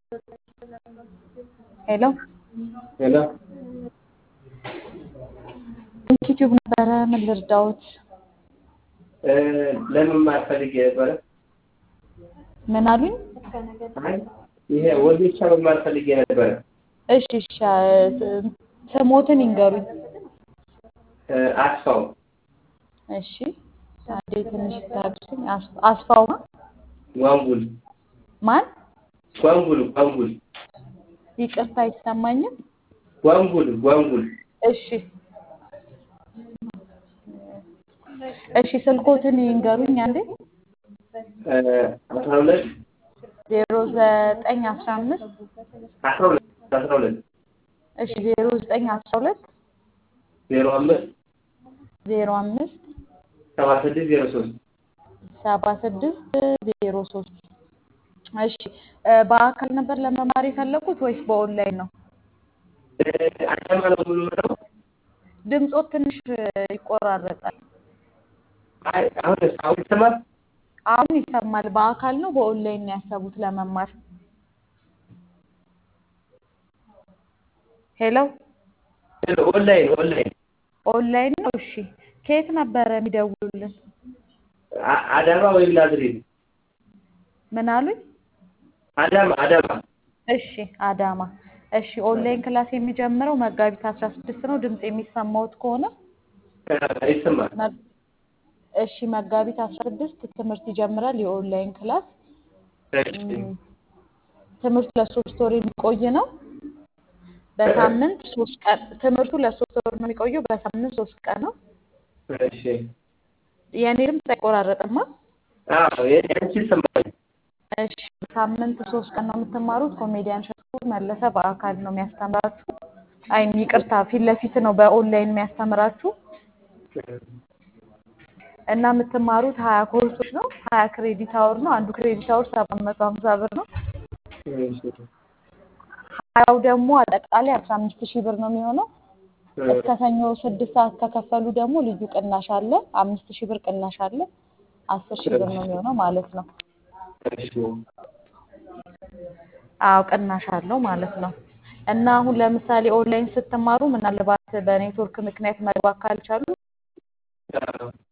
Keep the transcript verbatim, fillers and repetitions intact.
ሄሎ ሄሎ ዩቲዩብ ነበረ። ምን ልርዳዎት? ለመማር ፈልጌ ነበረ። ምን አሉኝ? አይ ይሄ ወጌሻ መማር ፈልጌ ነበረ። እሺ እሺ ስሞትን ይንገሩኝ። አስፋው እሺ አንዴ ትንሽ ታግሱኝ። አስ- አስፋው ማ- ጓንጉል ማን? ጓንጉል ጓንጉል ይቅርታ አይሰማኝም። ጓንጉል ጓንጉል እሺ እሺ ስልኮትን ይንገሩኝ አንዴ። አስራ ሁለት ዜሮ ዘጠኝ አስራ አምስት አስራ ሁለት አስራ ሁለት እሺ ዜሮ ዘጠኝ አስራ ሁለት ዜሮ አምስት ዜሮ አምስት ሰባ ስድስት ዜሮ ሶስት ሰባ ስድስት ዜሮ ሶስት እሺ በአካል ነበር ለመማር የፈለጉት ወይስ በኦንላይን ነው? አዳማ ነው ሙሉ ነው። ድምፆት ትንሽ ይቆራረጣል። አይ አሁን አሁን ይሰማል። አሁን ይሰማል። በአካል ነው በኦንላይን ነው ያሰቡት ለመማር? ሄሎ ኦንላይን ኦንላይን ኦንላይን ነው። እሺ ከየት ነበረ የሚደውሉልን? አ- አዳማ ወይም ናዝሬት? ምን አሉኝ? አዳማ አዳማ እሺ አዳማ። እሺ ኦንላይን ክላስ የሚጀምረው መጋቢት አስራ ስድስት ነው። ድምፅ የሚሰማዎት ከሆነ ይሰማል። መ- እሺ መጋቢት አስራ ስድስት ትምህርት ይጀምራል። የኦንላይን ክላስ እሺ እም፣ ትምህርቱ ለሶስት ወር የሚቆይ ነው። በሳምንት ሶስት ቀን ትምህርቱ ለሶስት ወር ነው የሚቆየው። በሳምንት ሶስት ቀን ነው። እሺ የኔ ድምፅ አይቆራረጥማ? አዎ የአንቺ ይሰማል። እሺ ሳምንት ሶስት ቀን ነው የምትማሩት። ኮሜዲያን ሸቱ መለሰ በአካል ነው የሚያስተምራችሁ። አይ ይቅርታ፣ ፊት ለፊት ነው በኦንላይን የሚያስተምራችሁ እና የምትማሩት ሀያ ኮርሶች ነው። ሀያ ክሬዲት አወር ነው። አንዱ ክሬዲት አወር ሰባት መቶ ሀምሳ ብር ነው። እሺ ሀያው ደግሞ አጠቃላይ አስራ አምስት ሺህ ብር ነው የሚሆነው። እስከ ሰኞ ስድስት ሰዓት ከከፈሉ ደግሞ ልዩ ቅናሽ አለ። አምስት ሺህ ብር ቅናሽ አለ። አስር ሺህ ብር ነው የሚሆነው ማለት ነው። እሺ አዎ ቅናሽ አለው ማለት ነው። እና አሁን ለምሳሌ ኦንላይን ስትማሩ ምናልባት በኔትወርክ ምክንያት መግባት ካልቻሉ